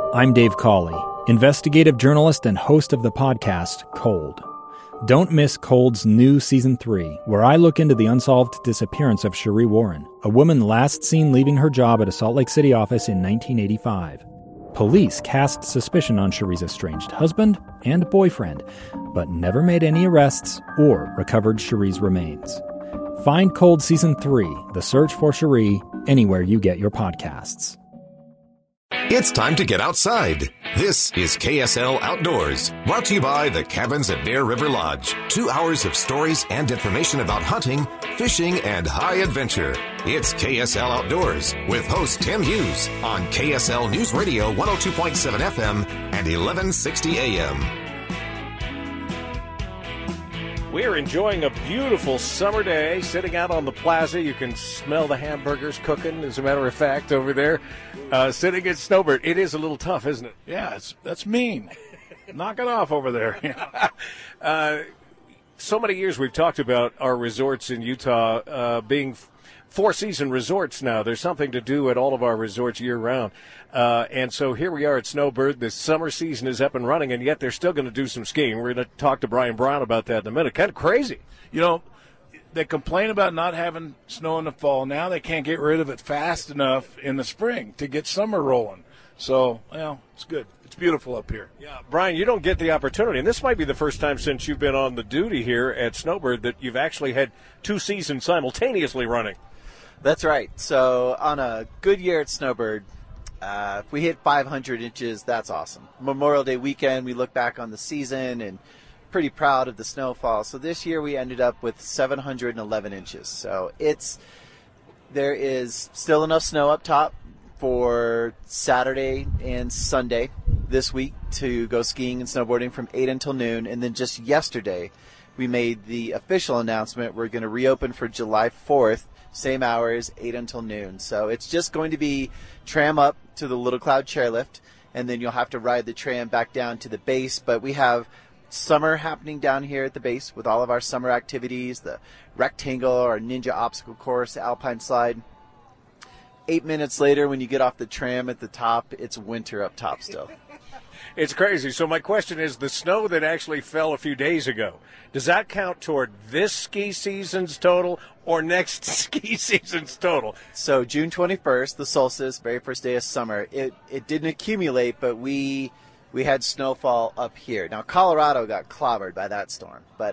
I'm Dave Cawley, investigative journalist and host of the podcast Cold. Don't miss Cold's new Season 3, where I look into the unsolved disappearance of Sheree Warren, a woman last seen leaving her job at a Salt Lake City office in 1985. Police cast suspicion on Sheree's estranged husband and boyfriend, but never made any arrests or recovered Sheree's remains. Find Cold Season 3, The Search for Sheree, anywhere you get your podcasts. It's time to get outside. This is KSL Outdoors, brought to you by the Cabins at Bear River Lodge. 2 hours of stories and information about hunting, fishing, and high adventure. It's KSL Outdoors with host Tim Hughes on KSL News Radio 102.7 FM and 1160 AM. We're enjoying a beautiful summer day, sitting out on the plaza. You can smell the hamburgers cooking, as a matter of fact, over there, sitting at Snowbird. It is a little tough, isn't it? Yeah, that's mean. Knock it off over there. So many years we've talked about our resorts in Utah being four-season resorts now. There's something to do at all of our resorts year-round. And so here we are at Snowbird. The summer season is up and running, and yet they're still going to do some skiing. We're going to talk to Brian Brown about that in a minute. Kind of crazy. You know, they complain about not having snow in the fall. Now they can't get rid of it fast enough in the spring to get summer rolling. So, well, it's good. It's beautiful up here. Yeah, Brian, you don't get the opportunity, and this might be the first time since you've been on the duty here at Snowbird that you've actually had 2 seasons simultaneously running. That's right. So on a good year at Snowbird, if we hit 500 inches, that's awesome. Memorial Day weekend, we look back on the season and pretty proud of the snowfall. So this year we ended up with 711 inches. So there is still enough snow up top for Saturday and Sunday this week to go skiing and snowboarding from 8 until noon. And then just yesterday, we made the official announcement we're going to reopen for July 4th. Same hours, 8 until noon. So it's just going to be tram up to the Little Cloud chairlift, and then you'll have to ride the tram back down to the base. But we have summer happening down here at the base with all of our summer activities, the rectangle, our ninja obstacle course, the alpine slide. 8 minutes later, when you get off the tram at the top, it's winter up top still. It's crazy. So my question is, the snow that actually fell a few days ago, does that count toward this ski season's total or next ski season's total? So June 21st, the solstice, very first day of summer, it didn't accumulate, but we had snowfall up here. Now, Colorado got clobbered by that storm, but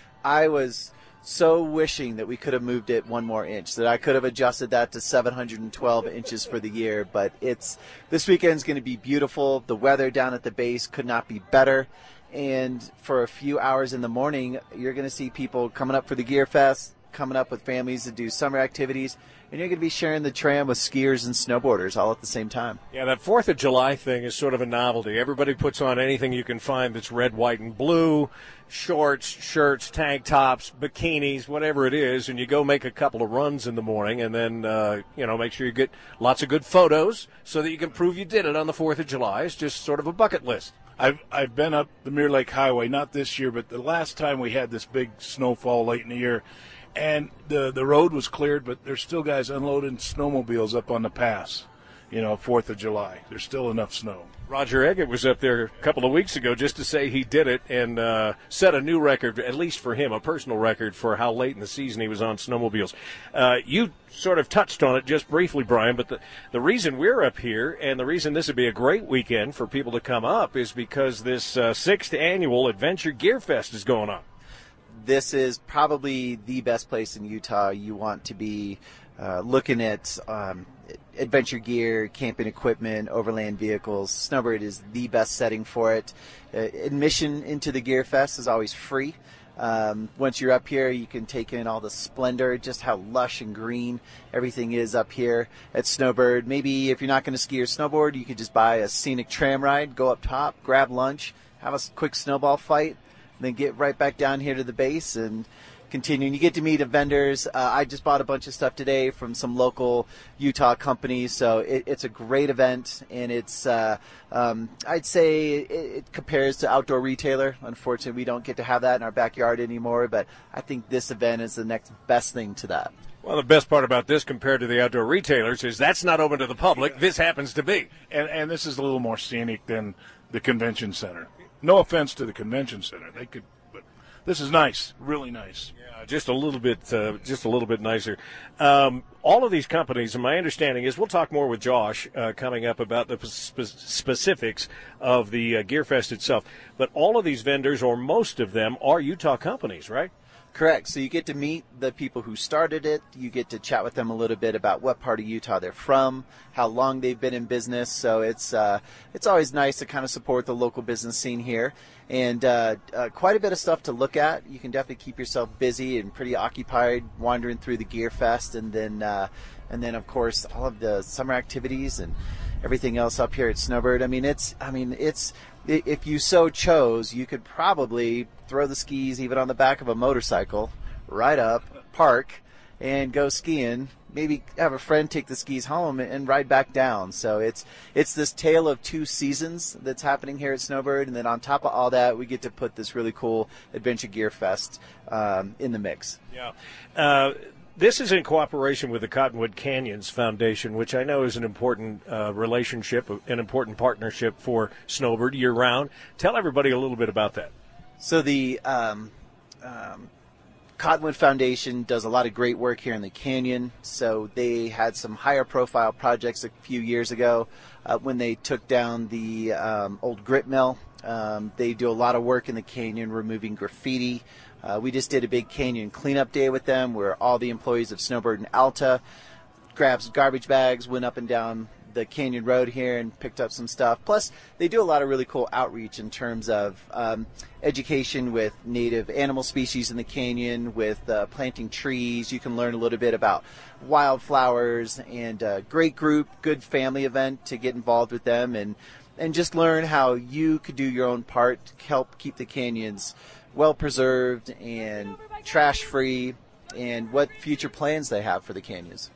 I was so wishing that we could have moved it 1 more inch, that I could have adjusted that to 712 inches for the year. But this weekend's going to be beautiful. The weather down at the base could not be better. And for a few hours in the morning, you're going to see people coming up for the Gear Fest, coming up with families to do summer activities, and you're going to be sharing the tram with skiers and snowboarders all at the same time. Yeah, that 4th of July thing is sort of a novelty. Everybody puts on anything you can find that's red, white, and blue, shorts, shirts, tank tops, bikinis, whatever it is, and you go make a couple of runs in the morning, and then, make sure you get lots of good photos so that you can prove you did it on the 4th of July. It's just sort of a bucket list. I've been up the Mirror Lake Highway, not this year, but the last time we had this big snowfall late in the year, and the road was cleared, but there's still guys unloading snowmobiles up on the pass, 4th of July. There's still enough snow. Roger Eggett was up there a couple of weeks ago just to say he did it and set a new record, at least for him, a personal record for how late in the season he was on snowmobiles. You sort of touched on it just briefly, Brian, but the reason we're up here and the reason this would be a great weekend for people to come up is because this 6th annual Adventure Gear Fest is going on. This is probably the best place in Utah. You want to be looking at adventure gear, camping equipment, overland vehicles. Snowbird is the best setting for it. Admission into the Gear Fest is always free. Once you're up here, you can take in all the splendor, just how lush and green everything is up here at Snowbird. Maybe if you're not going to ski or snowboard, you could just buy a scenic tram ride, go up top, grab lunch, have a quick snowball fight, then get right back down here to the base and continue. And you get to meet vendors. I just bought a bunch of stuff today from some local Utah companies, so it's a great event, and it's I'd say it compares to Outdoor Retailer. Unfortunately, we don't get to have that in our backyard anymore, but I think this event is the next best thing to that. Well, the best part about this compared to the outdoor retailers is that's not open to the public. This happens to be. And this is a little more scenic than the convention center. No offense to the convention center. But this is nice, really nice. Yeah, just a little bit nicer. All of these companies, and my understanding is, we'll talk more with Josh coming up about the specifics of the Gear Fest itself. But all of these vendors, or most of them, are Utah companies, right? Correct. So you get to meet the people who started it. You get to chat with them a little bit about what part of Utah they're from, how long they've been in business. So it's always nice to kind of support the local business scene here. And quite a bit of stuff to look at. You can definitely keep yourself busy and pretty occupied wandering through the Gear Fest, and then of course all of the summer activities and everything else up here at Snowbird. I mean, it's if you so chose, you could probably throw the skis even on the back of a motorcycle, ride up, park, and go skiing. Maybe have a friend take the skis home and ride back down. So it's this tale of two seasons that's happening here at Snowbird, and then on top of all that, we get to put this really cool Adventure Gear Fest in the mix. Yeah. This is in cooperation with the Cottonwood Canyons Foundation, which I know is an important relationship, an important partnership for Snowbird year-round. Tell everybody a little bit about that. So the Cottonwood Foundation does a lot of great work here in the canyon. So they had some higher-profile projects a few years ago when they took down the old grit mill. They do a lot of work in the canyon, removing graffiti. We just did a big canyon cleanup day with them where all the employees of Snowbird and Alta grabbed some garbage bags, went up and down the canyon road here and picked up some stuff. Plus, they do a lot of really cool outreach in terms of education with native animal species in the canyon, with planting trees. You can learn a little bit about wildflowers, and a great group, good family event to get involved with them and just learn how you could do your own part to help keep the canyons well preserved and trash free, and what future plans they have for the canyons.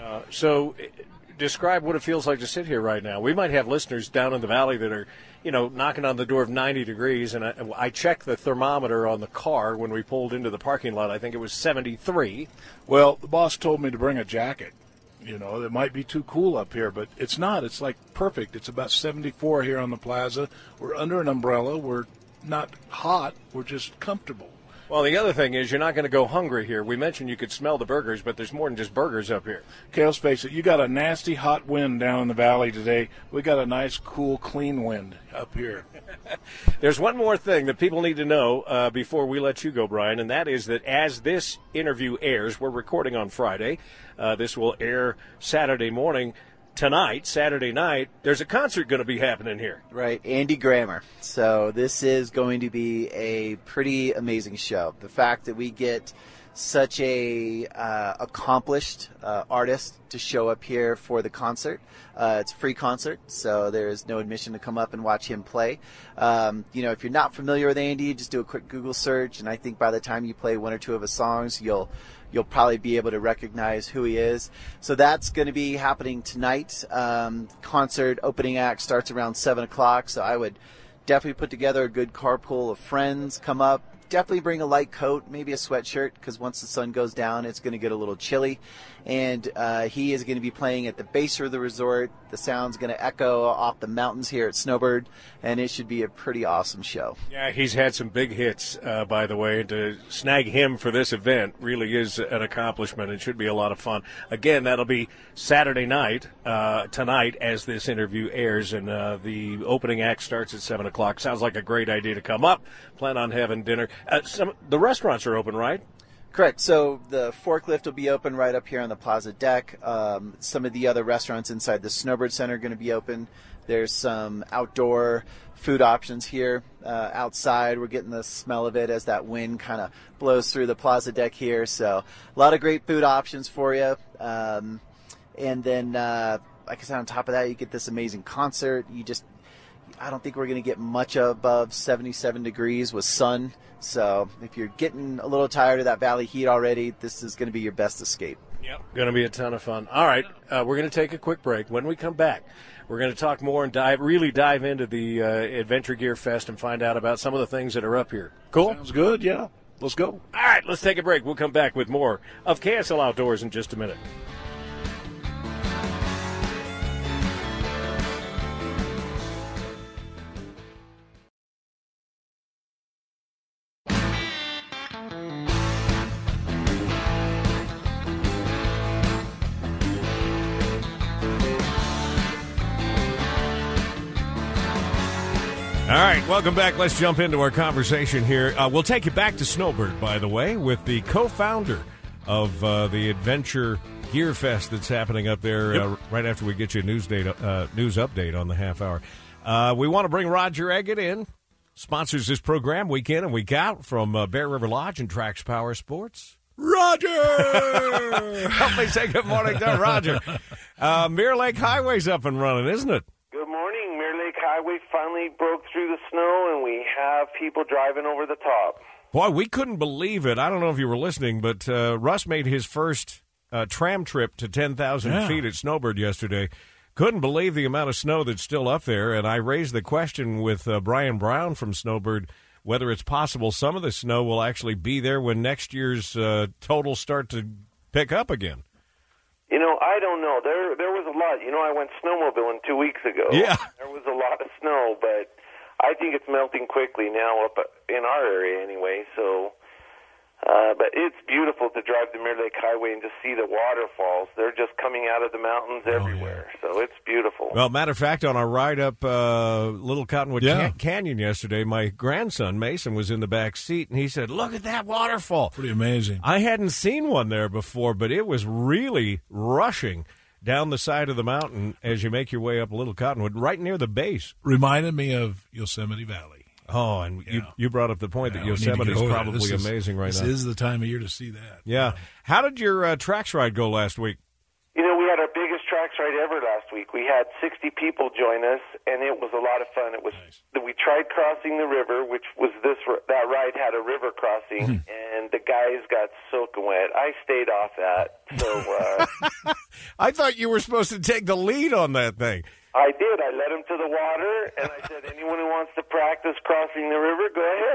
So describe what it feels like to sit here right now. We might have listeners down in the valley that are, knocking on the door of 90 degrees, and I checked the thermometer on the car when we pulled into the parking lot. I think it was 73. Well, the boss told me to bring a jacket. It might be too cool up here, but it's not. It's like perfect. It's about 74 here on the plaza. We're under an umbrella. We're not hot, we're just comfortable. Well, the other thing is you're not going to go hungry here. We mentioned you could smell the burgers, but there's more than just burgers up here. Okay, let's face it, you got a nasty hot wind down in the valley today. We got a nice, cool, clean wind up here. There's one more thing that people need to know before we let you go, Brian, and that is that as this interview airs, we're recording on Friday. This will air Saturday morning. Tonight, Saturday night, there's a concert going to be happening here. Right, Andy Grammer. So this is going to be a pretty amazing show. The fact that we get such a accomplished artist to show up here for the concert. It's a free concert, so there's no admission to come up and watch him play. If you're not familiar with Andy, just do a quick Google search, and I think by the time you play one or two of his songs, you'll probably be able to recognize who he is. So that's going to be happening tonight. Concert opening act starts around 7 o'clock, so I would definitely put together a good carpool of friends, come up. Definitely bring a light coat, maybe a sweatshirt, because once the sun goes down, it's going to get a little chilly. And he is going to be playing at the base of the resort. The sound's going to echo off the mountains here at Snowbird, and it should be a pretty awesome show. Yeah, he's had some big hits, by the way. To snag him for this event really is an accomplishment. It should be a lot of fun. Again, that'll be Saturday night, tonight, as this interview airs, and the opening act starts at 7 o'clock. Sounds like a great idea to come up. Plan on having dinner. The restaurants are open, right? Correct. So the forklift will be open right up here on the plaza deck. Some of the other restaurants inside the Snowbird Center are going to be open. There's some outdoor food options here outside. We're getting the smell of it as that wind kind of blows through the plaza deck here. So a lot of great food options for you. And then, like I said, on top of that, you get this amazing concert. I don't think we're going to get much above 77 degrees with sun. So if you're getting a little tired of that valley heat already, this is going to be your best escape. Yep, going to be a ton of fun. All right, we're going to take a quick break. When we come back, we're going to talk more and really dive into the Adventure Gear Fest and find out about some of the things that are up here. Cool? Sounds good, yeah. let's go. All right, let's take a break. We'll come back with more of KSL Outdoors in just a minute. All right, welcome back. Let's jump into our conversation here. We'll take you back to Snowbird, by the way, with the co-founder of the Adventure Gear Fest that's happening up there right after we get you a news update on the half hour. We want to bring Roger Eggett in. Sponsors this program week in and week out from Bear River Lodge and Trax Power Sports. Roger! Help me say good morning to Roger. Mirror Lake Highway's up and running, isn't it? Good morning. Mirror Lake Highway finally broke through the snow, and we have people driving over the top. Boy, we couldn't believe it. I don't know if you were listening, but Russ made his first tram trip to 10,000 feet at Snowbird yesterday. Couldn't believe the amount of snow that's still up there, and I raised the question with Brian Brown from Snowbird whether it's possible some of the snow will actually be there when next year's totals start to pick up again. You know, I don't know. There was a lot. You know, I went snowmobiling 2 weeks ago. Yeah. There was a lot of snow, but I think it's melting quickly now up in our area anyway. So, but it's beautiful to drive the Mirror Lake Highway and just see the waterfalls. They're just coming out of the mountains everywhere. So it's beautiful. Well, matter of fact, on our ride up Little Cottonwood Canyon yesterday, my grandson, Mason, was in the back seat, and he said, look at that waterfall. Pretty amazing. I hadn't seen one there before, but it was really rushing down the side of the mountain as you make your way up Little Cottonwood, right near the base. Reminded me of Yosemite Valley. Oh, and you brought up the point that Yosemite is probably amazing right now. This is the time of year to see that. Yeah. How did your Trax ride go last week? You know, we had our biggest Trax ride ever last week. We had 60 people join us, and it was a lot of fun. It was We tried crossing the river, which was that ride had a river crossing, and the guys got soaking wet. I stayed off that. So I thought you were supposed to take the lead on that thing. I did. I led them to the water, and I said, anyone who wants to practice crossing the river,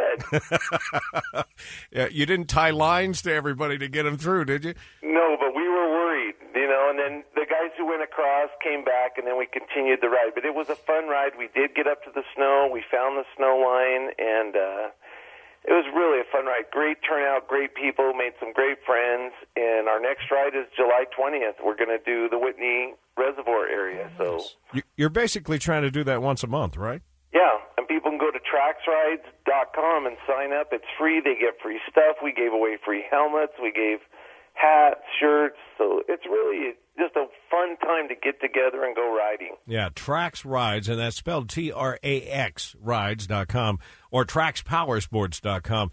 go ahead. Yeah, you didn't tie lines to everybody to get them through, did you? No, but we were worried, you know, and then the guys who went across came back, and then we continued the ride. But it was a fun ride. We did get up to the snow. We found the snow line, and it was really a fun ride. Great turnout, great people, made some great friends. And our next ride is July 20th. We're going to do the Whitney Reservoir area. So you're basically trying to do that once a month, right? Yeah, and people can go to traxrides.com and sign up. It's free. They get free stuff. We gave away free helmets. We gave hats, shirts. So it's really just a fun time to get together and go riding. Yeah, Trax Rides, and that's spelled Trax rides.com or traxpowersports.com.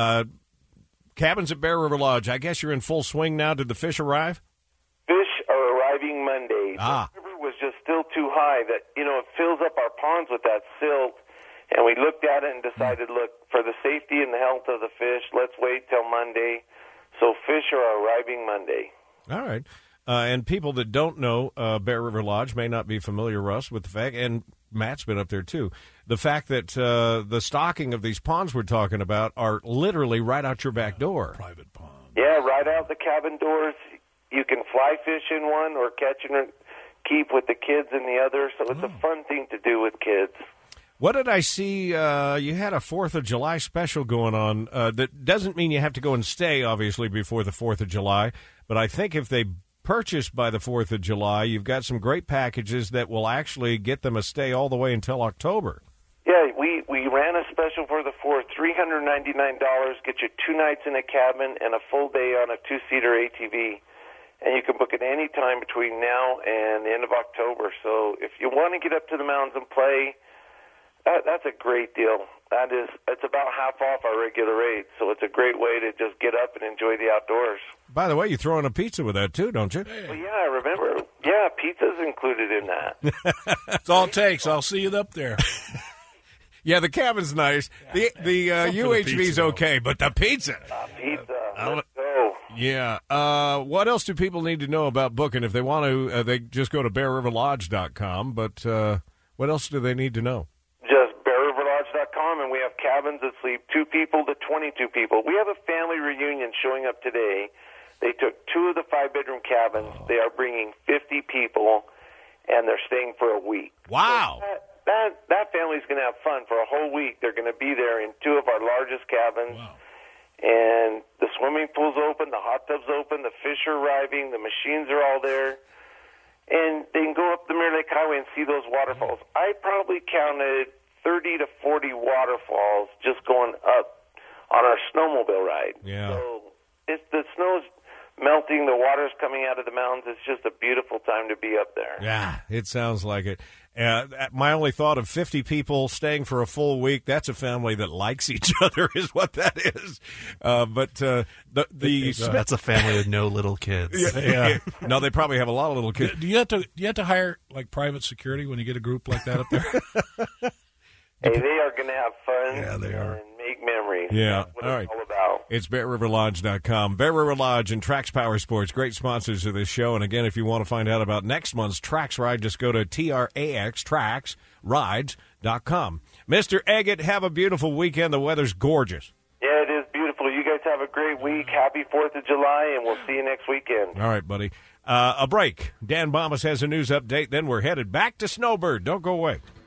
Cabins at Bear River Lodge, I guess you're in full swing now. Did the fish arrive? Fish are arriving Monday. Ah. The river was just still too high that, you know, it fills up our ponds with that silt. And we looked at it and decided, look, for the safety and the health of the fish, let's wait till Monday. So fish are arriving Monday. All right. And people that don't know Bear River Lodge may not be familiar, Russ, with the fact, and Matt's been up there too, the fact that the stocking of these ponds we're talking about are literally right out your back door. Private pond. Yeah, right out the cabin doors. You can fly fish in one or catch and keep with the kids in the other. So it's a fun thing to do with kids. What did I see? You had a 4th of July special going on. That doesn't mean you have to go and stay, obviously, before the 4th of July. But I think if they purchase by the 4th of July, you've got some great packages that will actually get them a stay all the way until October. Yeah, we ran a special for the 4th, $399, get you 2 nights in a cabin and a full day on a 2-seater ATV. And you can book it any time between now and the end of October. So if you want to get up to the mountains and play, that's a great deal. It's about half off our regular rate, so it's a great way to just get up and enjoy the outdoors. By the way, you throw in a pizza with that too, don't you? Well, yeah, I remember. Yeah, pizza's included in that. That's all it takes. I'll see you up there. Yeah, the cabin's nice. The UHV's okay, but the pizza. Pizza. Let's go. Yeah. What else do people need to know about booking? If they want to, they just go to bearriverlodge.com. But what else do they need to know? Just bearriverlodge.com, and we have cabins that sleep 2 people to 22 people. We have a family reunion showing up today. They took 2 of the 5-bedroom cabins. They are bringing 50 people, and they're staying for a week. Wow. So that family's going to have fun for a whole week. They're going to be there in 2 of our largest cabins. Wow. And the swimming pool's open, the hot tub's open, the fish are arriving, the machines are all there. And they can go up the Mirror Lake Highway and see those waterfalls. I probably counted 30 to 40 waterfalls just going up on our snowmobile ride. Yeah. So the snow's melting, the water's coming out of the mountains. It's just a beautiful time to be up there. Yeah, it sounds like it. My only thought of 50 people staying for a full week, that's a family that likes each other is what that is. That's a family with no little kids. Yeah. No, they probably have a lot of little kids. Do you have to hire like private security when you get a group like that up there? Hey, they are going to have fun. Yeah, they are. And make memories. Yeah. That's what All it's right. all about. It's BearRiverLodge.com. Bear River Lodge and Trax Power Sports, great sponsors of this show. And again, if you want to find out about next month's Trax Ride, just go to TRAX, Mr. Eggett, have a beautiful weekend. The weather's gorgeous. Yeah, it is beautiful. You guys have a great week. Happy 4th of July, and we'll see you next weekend. All right, buddy. A break. Dan Bomas has a news update. Then we're headed back to Snowbird. Don't go away.